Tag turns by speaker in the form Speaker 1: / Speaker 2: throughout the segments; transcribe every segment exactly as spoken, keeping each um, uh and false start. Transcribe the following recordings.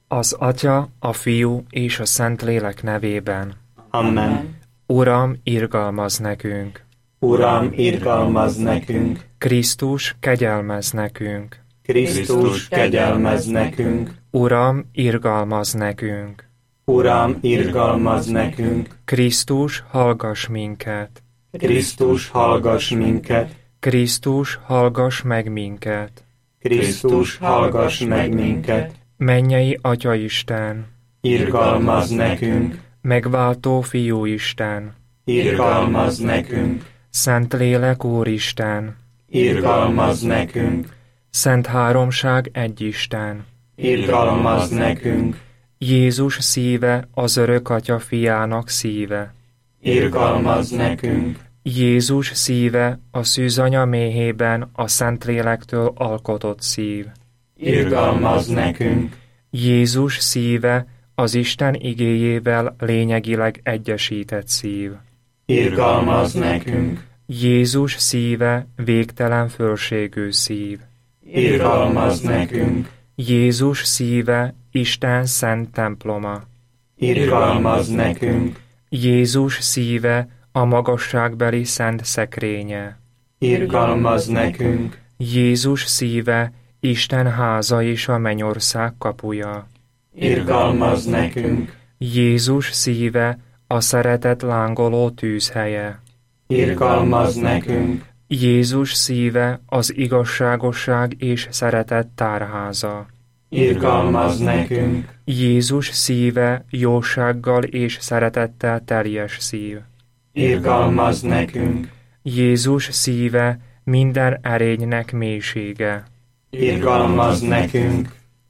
Speaker 1: Az Atya, a Fiú és a Szentlélek nevében.
Speaker 2: Amen.
Speaker 1: Uram, irgalmazz nekünk!
Speaker 2: Uram, irgalmazz nekünk!
Speaker 1: Krisztus, kegyelmezz nekünk!
Speaker 2: Krisztus, kegyelmezz nekünk!
Speaker 1: Uram, irgalmazz nekünk!
Speaker 2: Uram, irgalmazz nekünk!
Speaker 1: Krisztus, hallgass minket!
Speaker 2: Krisztus, hallgass minket!
Speaker 1: Krisztus, hallgass meg minket!
Speaker 2: Krisztus, hallgass meg minket!
Speaker 1: Mennyei Atyaisten!
Speaker 2: Irgalmazz nekünk!
Speaker 1: Megváltó Fiúisten!
Speaker 2: Irgalmazz nekünk!
Speaker 1: Szentlélek Úristen!
Speaker 2: Irgalmazz nekünk!
Speaker 1: Szent Háromság Egyisten!
Speaker 2: Irgalmazz nekünk!
Speaker 1: Jézus szíve az örök Atya fiának szíve!
Speaker 2: Irgalmazz nekünk!
Speaker 1: Jézus szíve a szűzanya méhében a Szentlélektől alkotott szív!
Speaker 2: Irgalmazz nekünk!
Speaker 1: Jézus szíve az Isten igéjével lényegileg egyesített szív!
Speaker 2: Irgalmazz nekünk!
Speaker 1: Jézus szíve végtelen fölségű szív!
Speaker 2: Irgalmazz nekünk!
Speaker 1: Jézus szíve Isten szent temploma!
Speaker 2: Irgalmazz nekünk!
Speaker 1: Jézus szíve a magasságbeli szent szekrénye!
Speaker 2: Irgalmazz nekünk!
Speaker 1: Jézus szíve Isten háza és a mennyország kapuja!
Speaker 2: Irgalmazz nekünk!
Speaker 1: Jézus szíve a szeretet lángoló tűzhelye!
Speaker 2: Irgalmazz nekünk!
Speaker 1: Jézus szíve az igazságosság és szeretet tárháza!
Speaker 2: Irgalmazz nekünk!
Speaker 1: Jézus szíve jósággal és szeretettel teljes szív!
Speaker 2: Irgalmazz nekünk!
Speaker 1: Jézus szíve minden erénynek mélysége!
Speaker 2: Irgalmazz nekünk!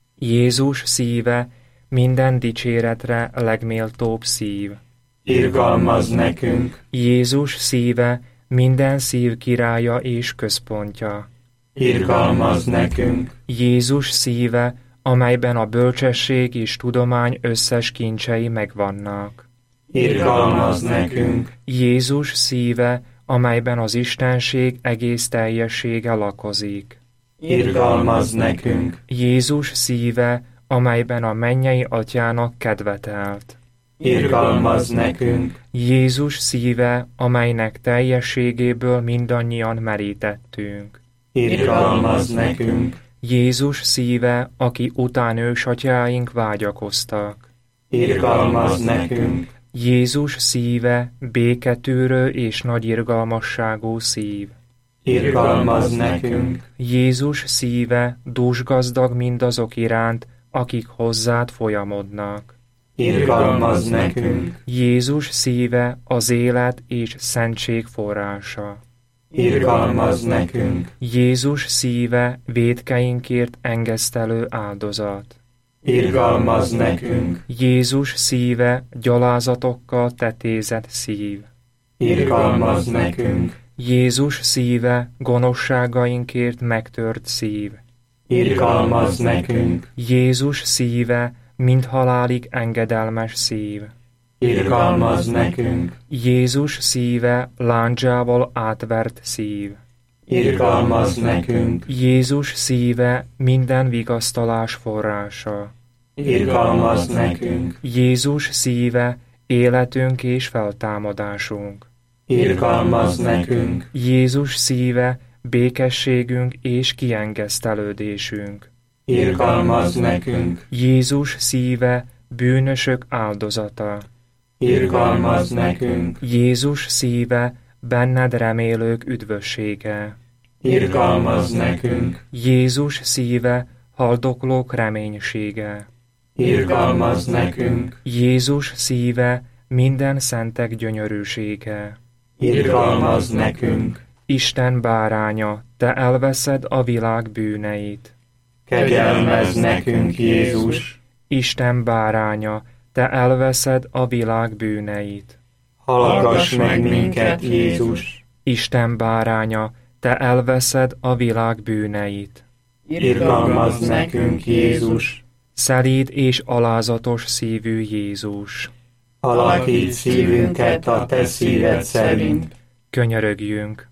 Speaker 1: Jézus szíve minden dicséretre legméltóbb szív!
Speaker 2: Irgalmazz nekünk!
Speaker 1: Jézus szíve minden szív királya és központja!
Speaker 2: Irgalmazz nekünk!
Speaker 1: Jézus szíve, amelyben a bölcsesség és tudomány összes kincsei megvannak!
Speaker 2: Irgalmazz nekünk!
Speaker 1: Jézus szíve, amelyben az Istenség egész teljessége lakozik!
Speaker 2: Irgalmazz nekünk!
Speaker 1: Jézus szíve, amelyben a mennyei Atyának kedvetelt!
Speaker 2: Irgalmazz nekünk!
Speaker 1: Jézus szíve, amelynek teljességéből mindannyian merítettünk!
Speaker 2: Irgalmazz nekünk!
Speaker 1: Jézus szíve, aki után ősatyáink vágyakoztak!
Speaker 2: Irgalmazz nekünk!
Speaker 1: Jézus szíve, béketűrő és nagy irgalmasságú szív!
Speaker 2: Irgalmazz nekünk!
Speaker 1: Jézus szíve, dúsgazdag mindazok iránt, akik hozzád folyamodnak!
Speaker 2: Irgalmazz nekünk!
Speaker 1: Jézus szíve az élet és szentség forrása!
Speaker 2: Irgalmazz nekünk!
Speaker 1: Jézus szíve vétkeinkért engesztelő áldozat!
Speaker 2: Irgalmazz nekünk!
Speaker 1: Jézus szíve gyalázatokkal tetézett szív!
Speaker 2: Irgalmazz nekünk!
Speaker 1: Jézus szíve gonoszságainkért megtört szív!
Speaker 2: Irgalmazz nekünk!
Speaker 1: Jézus szíve mind halálig engedelmes szív!
Speaker 2: Irgalmazz nekünk!
Speaker 1: Jézus szíve lándzsával átvert szív!
Speaker 2: Irgalmazz nekünk!
Speaker 1: Jézus szíve minden vigasztalás forrása!
Speaker 2: Irgalmazz nekünk!
Speaker 1: Jézus szíve életünk és feltámadásunk!
Speaker 2: Irgalmazz nekünk!
Speaker 1: Jézus szíve békességünk és kiengesztelődésünk!
Speaker 2: Irgalmazz nekünk!
Speaker 1: Jézus szíve bűnösök áldozata!
Speaker 2: Irgalmazz nekünk!
Speaker 1: Jézus szíve benned remélők üdvössége!
Speaker 2: Irgalmazz nekünk!
Speaker 1: Jézus szíve haldoklók reménysége!
Speaker 2: Irgalmazz nekünk!
Speaker 1: Jézus szíve minden szentek gyönyörűsége!
Speaker 2: Irgalmazz nekünk!
Speaker 1: Isten báránya, te elveszed a világ bűneit!
Speaker 2: Kegyelmezz nekünk, Jézus!
Speaker 1: Isten báránya, te elveszed a világ bűneit!
Speaker 2: Hallgass meg minket, Jézus!
Speaker 1: Isten báránya, te elveszed a világ bűneit!
Speaker 2: Irgalmazz nekünk, Jézus!
Speaker 1: Szelíd és alázatos szívű Jézus!
Speaker 2: Alakíts szívünket a te szíved szerint!
Speaker 1: Könyörögjünk!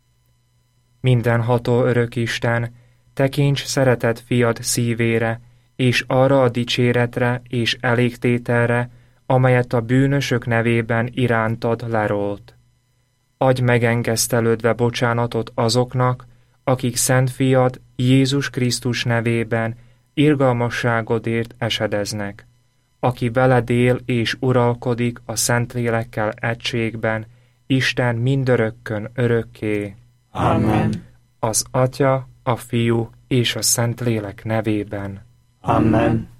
Speaker 1: Mindenható örök Isten, tekints szeretett fiad szívére, és arra a dicséretre és elégtételre, amelyet a bűnösök nevében irántad lerólt. Adj megengesztelődve bocsánatot azoknak, akik Szent Fiad Jézus Krisztus nevében irgalmasságodért esedeznek, aki veled él és uralkodik a Szentlélekkel egységben, Isten mindörökkön örökké.
Speaker 2: Amen.
Speaker 1: Az Atya, a Fiú és a Szentlélek nevében.
Speaker 2: Amen.